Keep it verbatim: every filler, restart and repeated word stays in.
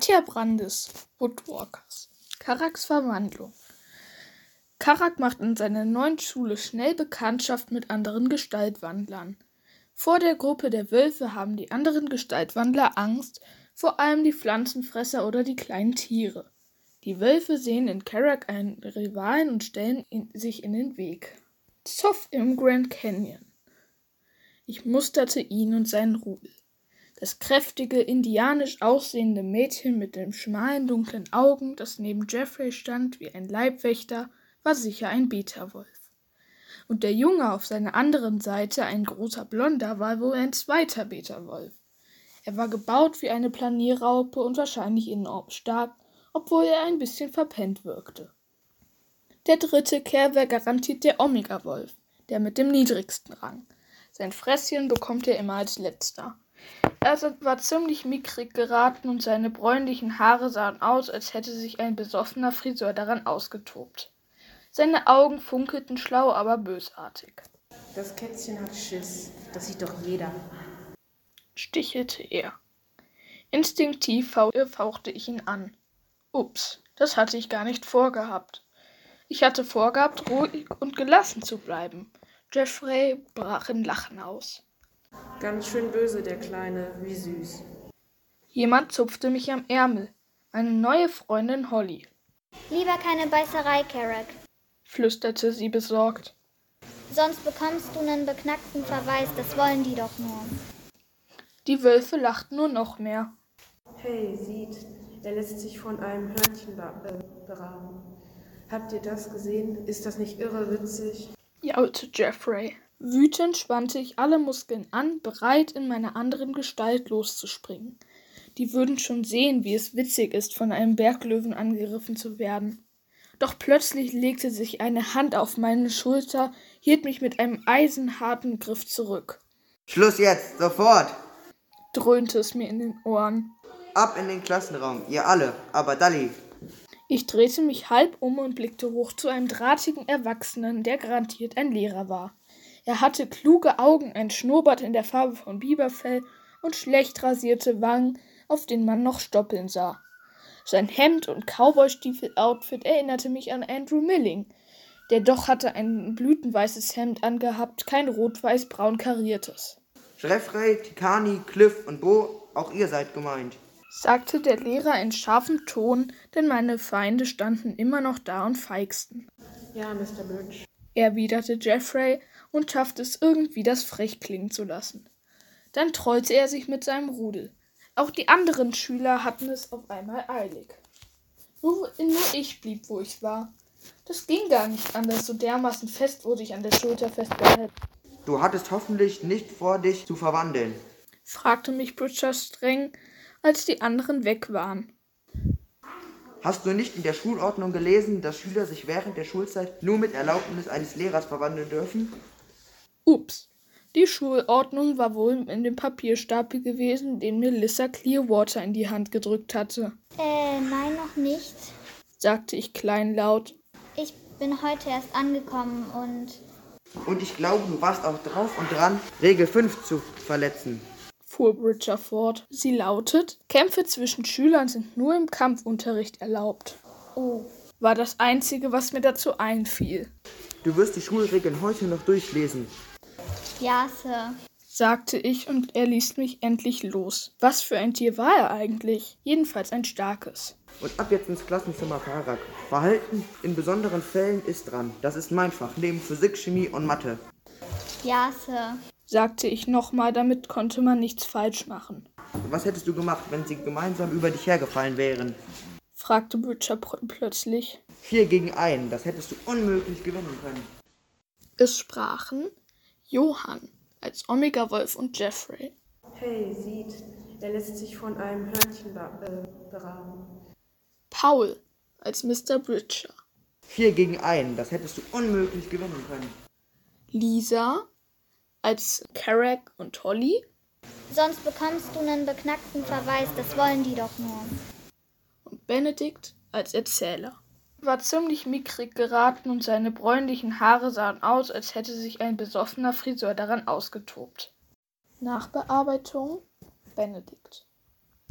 Fächer Brandes, Woodwalkers. Karaks Verwandlung. Karak macht in seiner neuen Schule schnell Bekanntschaft mit anderen Gestaltwandlern. Vor der Gruppe der Wölfe haben die anderen Gestaltwandler Angst, vor allem die Pflanzenfresser oder die kleinen Tiere. Die Wölfe sehen in Karak einen Rivalen und stellen ihn, sich in den Weg. Zoff im Grand Canyon. Ich musterte ihn und seinen Rudel. Das kräftige, indianisch aussehende Mädchen mit den schmalen, dunklen Augen, das neben Jeffrey stand wie ein Leibwächter, war sicher ein Beta-Wolf. Und der Junge auf seiner anderen Seite, ein großer Blonder, war wohl ein zweiter Beta-Wolf. Er war gebaut wie eine Planierraupe und wahrscheinlich enorm stark, obwohl er ein bisschen verpennt wirkte. Der dritte Kerl war garantiert der Omega-Wolf, der mit dem niedrigsten Rang. Sein Fresschen bekommt er immer als letzter. Er war ziemlich mickrig geraten und seine bräunlichen Haare sahen aus, als hätte sich ein besoffener Friseur daran ausgetobt. Seine Augen funkelten schlau, aber bösartig. Das Kätzchen hat Schiss, das sieht doch jeder, stichelte er. Instinktiv fauchte ich ihn an. Ups, das hatte ich gar nicht vorgehabt. Ich hatte vorgehabt, ruhig und gelassen zu bleiben. Jeffrey brach in Lachen aus. Ganz schön böse, der Kleine, wie süß. Jemand zupfte mich am Ärmel. Meine neue Freundin Holly. Lieber keine Beißerei, Karak, flüsterte sie besorgt. Sonst bekommst du einen beknackten Verweis, das wollen die doch nur. Die Wölfe lachten nur noch mehr. Hey, sieht, er lässt sich von einem Hörnchen be- äh, beraten. Habt ihr das gesehen? Ist das nicht irre witzig? Jaulte Jeffrey. Wütend spannte ich alle Muskeln an, bereit, in meiner anderen Gestalt loszuspringen. Die würden schon sehen, wie es witzig ist, von einem Berglöwen angegriffen zu werden. Doch plötzlich legte sich eine Hand auf meine Schulter, hielt mich mit einem eisenharten Griff zurück. Schluss jetzt, sofort! Dröhnte es mir in den Ohren. Ab in den Klassenraum, ihr alle, aber Dalli. Ich drehte mich halb um und blickte hoch zu einem drahtigen Erwachsenen, der garantiert ein Lehrer war. Er hatte kluge Augen, ein Schnurrbart in der Farbe von Biberfell und schlecht rasierte Wangen, auf denen man noch Stoppeln sah. Sein Hemd und Cowboy-Stiefel-Outfit erinnerte mich an Andrew Milling. Der doch hatte ein blütenweißes Hemd angehabt, kein rot-weiß-braun kariertes. Jeffrey, Tikani, Cliff und Bo, auch ihr seid gemeint, sagte der Lehrer in scharfem Ton, denn meine Feinde standen immer noch da und feigsten. Ja, Mister Birch, erwiderte Jeffrey und schaffte es irgendwie, das frech klingen zu lassen. Dann trollte er sich mit seinem Rudel. Auch die anderen Schüler hatten es auf einmal eilig. Nur, nur ich blieb, wo ich war. Das ging gar nicht anders, so dermaßen fest wurde ich an der Schulter festgehalten. Du hattest hoffentlich nicht vor, dich zu verwandeln, fragte mich Butcher streng, als die anderen weg waren. Hast du nicht in der Schulordnung gelesen, dass Schüler sich während der Schulzeit nur mit Erlaubnis eines Lehrers verwandeln dürfen? Ups, die Schulordnung war wohl in dem Papierstapel gewesen, den mir Lissa Clearwater in die Hand gedrückt hatte. Äh, nein, noch nicht. sagte ich kleinlaut. Ich bin heute erst angekommen und... Und ich glaube, du warst auch drauf und dran, Regel fünf zu verletzen, fuhr Bridger fort. Sie lautet, Kämpfe zwischen Schülern sind nur im Kampfunterricht erlaubt. Oh, war das Einzige, was mir dazu einfiel. Du wirst die Schulregeln heute noch durchlesen, ja, Sir, sagte ich und er ließ mich endlich los. Was für ein Tier war er eigentlich? Jedenfalls ein starkes. Und ab jetzt ins Klassenzimmer Karak. Verhalten in besonderen Fällen ist dran. Das ist mein Fach, neben Physik, Chemie und Mathe, ja, Sir, sagte ich nochmal, damit konnte man nichts falsch machen. Was hättest du gemacht, wenn sie gemeinsam über dich hergefallen wären? fragte Butcher pr- plötzlich. Vier gegen einen, das hättest du unmöglich gewinnen können. Es sprachen Johann als Omega-Wolf und Jeffrey. hey, sieht, er lässt sich von einem Hörnchen be- äh, beraten. Paul als Mister Bridger. Vier gegen einen, das hättest du unmöglich gewinnen können. Lisa als Karak und Holly. sonst bekommst du einen beknackten Verweis, das wollen die doch nur. Und Benedikt als Erzähler. Er war ziemlich mickrig geraten und seine bräunlichen Haare sahen aus, als hätte sich ein besoffener Friseur daran ausgetobt. Nachbearbeitung Benedikt.